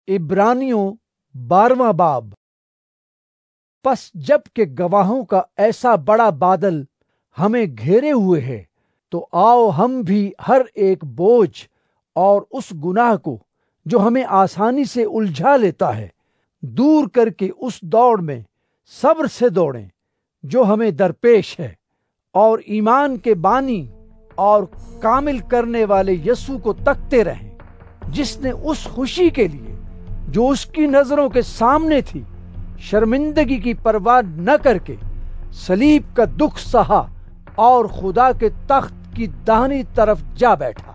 عبرانیوں 12واں باب۔ پس جب کہ گواہوں کا ایسا بڑا بادل ہمیں گھیرے ہوئے ہے، تو آؤ ہم بھی ہر ایک بوجھ اور اس گناہ کو جو ہمیں آسانی سے الجھا لیتا ہے دور کر کے اس دوڑ میں صبر سے دوڑیں جو ہمیں درپیش ہے، اور ایمان کے بانی اور کامل کرنے والے یسوع کو تکتے رہیں، جس نے اس خوشی کے لیے جو اس کی نظروں کے سامنے تھی شرمندگی کی پرواہ نہ کر کے صلیب کا دکھ سہا اور خدا کے تخت کی داہنی طرف جا بیٹھا۔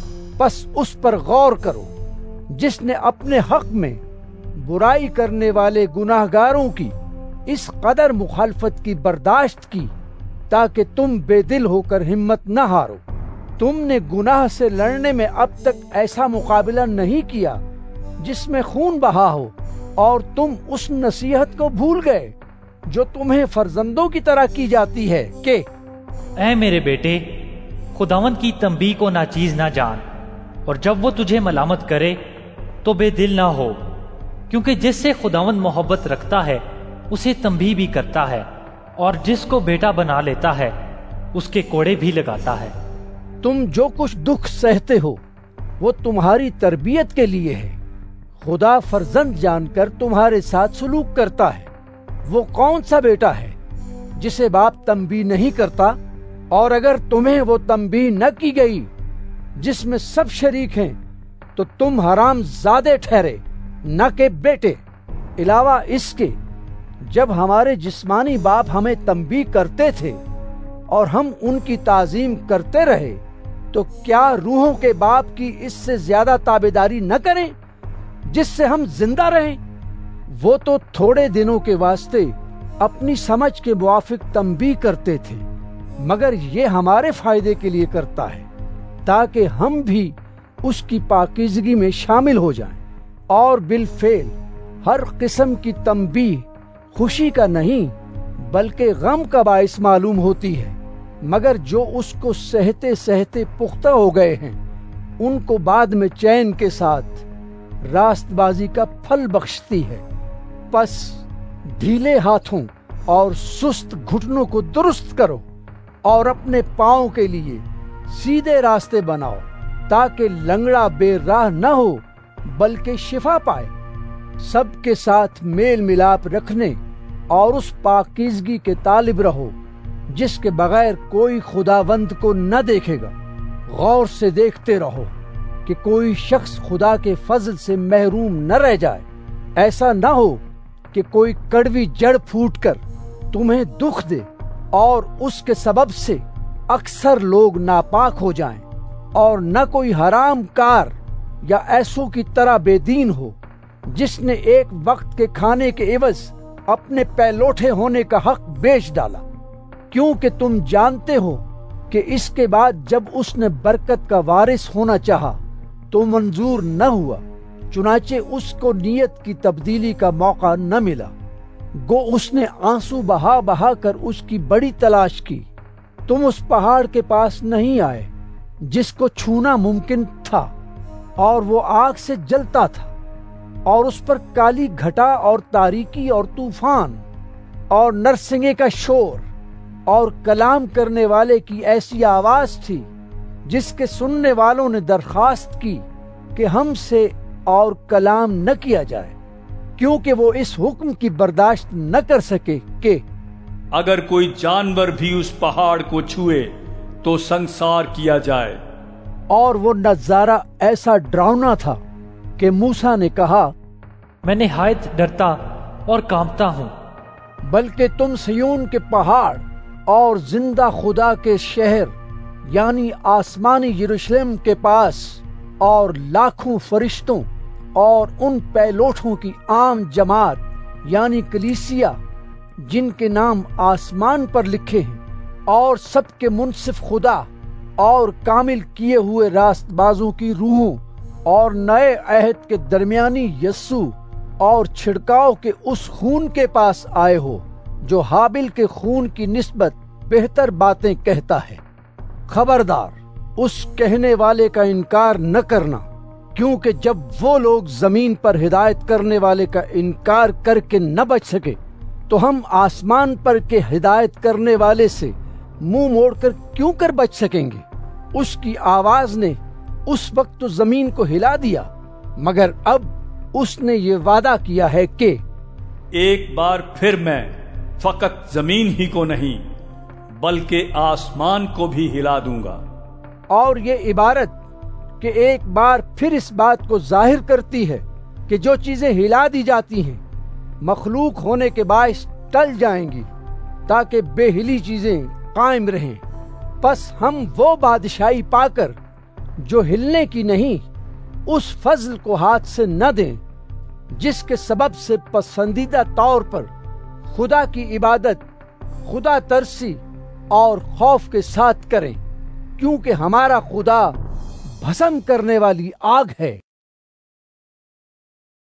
پس اس پر غور کرو جس نے اپنے حق میں برائی کرنے والے گناہگاروں کی اس قدر مخالفت کی برداشت کی تاکہ تم بے دل ہو کر ہمت نہ ہارو۔ تم نے گناہ سے لڑنے میں اب تک ایسا مقابلہ نہیں کیا جس میں خون بہا ہو، اور تم اس نصیحت کو بھول گئے جو تمہیں فرزندوں کی طرح کی جاتی ہے کہ اے میرے بیٹے، خداوند کی تنبیہ کو ناچیز نہ جان، اور جب وہ تجھے ملامت کرے تو بے دل نہ ہو، کیونکہ جس سے خداوند محبت رکھتا ہے اسے تنبیہ بھی کرتا ہے، اور جس کو بیٹا بنا لیتا ہے اس کے کوڑے بھی لگاتا ہے۔ تم جو کچھ دکھ سہتے ہو وہ تمہاری تربیت کے لیے ہے۔ خدا فرزند جان کر تمہارے ساتھ سلوک کرتا ہے۔ وہ کون سا بیٹا ہے جسے باپ تنبیہ نہیں کرتا؟ اور اگر تمہیں وہ تنبیہ نہ کی گئی جس میں سب شریک ہیں تو تم حرام زادے ٹھہرے، نہ کہ بیٹے۔ علاوہ اس کے جب ہمارے جسمانی باپ ہمیں تنبیہ کرتے تھے اور ہم ان کی تعظیم کرتے رہے، تو کیا روحوں کے باپ کی اس سے زیادہ تابعداری نہ کریں جس سے ہم زندہ رہیں؟ وہ تو تھوڑے دنوں کے واسطے اپنی سمجھ کے موافق تنبیہ کرتے تھے، مگر یہ ہمارے فائدے کے لیے کرتا ہے تاکہ ہم بھی اس کی پاکیزگی میں شامل ہو جائیں۔ اور بالفعل ہر قسم کی تنبیہ خوشی کا نہیں بلکہ غم کا باعث معلوم ہوتی ہے، مگر جو اس کو سہتے سہتے پختہ ہو گئے ہیں ان کو بعد میں چین کے ساتھ راست بازی کا پھل بخشتی ہے۔ پس ڈھیلے ہاتھوں اور سست گھٹنوں کو درست کرو، اور اپنے پاؤں کے لیے سیدھے راستے بناؤ، تاکہ لنگڑا بے راہ نہ ہو بلکہ شفا پائے۔ سب کے ساتھ میل ملاپ رکھنے اور اس پاکیزگی کے طالب رہو جس کے بغیر کوئی خداوند کو نہ دیکھے گا۔ غور سے دیکھتے رہو کہ کوئی شخص خدا کے فضل سے محروم نہ رہ جائے۔ ایسا نہ ہو کہ کوئی کڑوی جڑ پھوٹ کر تمہیں دکھ دے اور اس کے سبب سے اکثر لوگ ناپاک ہو جائیں، اور نہ کوئی حرام کار یا ایسوں کی طرح بے دین ہو جس نے ایک وقت کے کھانے کے عوض اپنے پہلوٹے ہونے کا حق بیچ ڈالا، کیونکہ تم جانتے ہو کہ اس کے بعد جب اس نے برکت کا وارث ہونا چاہا تو منظور نہ ہوا، چنانچہ اس کو نیت کی تبدیلی کا موقع نہ ملا۔ گو اس نے آنسو بہا بہا کر اس کی بڑی تلاش کی۔ تم اس پہاڑ کے پاس نہیں آئے جس کو چھونا ممکن تھا، اور وہ آگ سے جلتا تھا، اور اس پر کالی گھٹا اور تاریکی اور طوفان اور نرسنگے کا شور اور کلام کرنے والے کی ایسی آواز تھی جس کے سننے والوں نے درخواست کی کہ ہم سے اور کلام نہ کیا جائے، کیونکہ وہ اس حکم کی برداشت نہ کر سکے کہ اگر کوئی جانور بھی اس پہاڑ کو چھوئے تو سنسار کیا جائے۔ اور وہ نظارہ ایسا ڈراؤنا تھا کہ موسیٰ نے کہا، میں نہایت ڈرتا اور کانپتا ہوں۔ بلکہ تم سیون کے پہاڑ اور زندہ خدا کے شہر یعنی آسمانی یروشلم کے پاس اور لاکھوں فرشتوں اور ان پہلوٹوں کی عام جماعت یعنی کلیسیا جن کے نام آسمان پر لکھے ہیں، اور سب کے منصف خدا اور کامل کیے ہوئے راست بازوں کی روحوں اور نئے عہد کے درمیانی یسوع اور چھڑکاؤ کے اس خون کے پاس آئے ہو جو ہابل کے خون کی نسبت بہتر باتیں کہتا ہے۔ خبردار، اس کہنے والے کا انکار نہ کرنا کیونکہ جب وہ لوگ زمین پر ہدایت کرنے والے کا انکار کر کے نہ بچ سکے تو ہم آسمان پر کے ہدایت کرنے والے سے منہ موڑ کر کیوں کر بچ سکیں گے؟ اس کی آواز نے اس وقت تو زمین کو ہلا دیا، مگر اب اس نے یہ وعدہ کیا ہے کہ ایک بار پھر میں فقط زمین ہی کو نہیں بلکہ آسمان کو بھی ہلا دوں گا۔ اور یہ عبارت کہ ایک بار پھر اس بات کو ظاہر کرتی ہے کہ جو چیزیں ہلا دی جاتی ہیں مخلوق ہونے کے باعث ٹل جائیں گی تاکہ بے ہلی چیزیں قائم رہیں۔ پس ہم وہ بادشاہی پا کر جو ہلنے کی نہیں اس فضل کو ہاتھ سے نہ دیں جس کے سبب سے پسندیدہ طور پر خدا کی عبادت خدا ترسی اور خوف کے ساتھ کریں، کیونکہ ہمارا خدا بھسم کرنے والی آگ ہے۔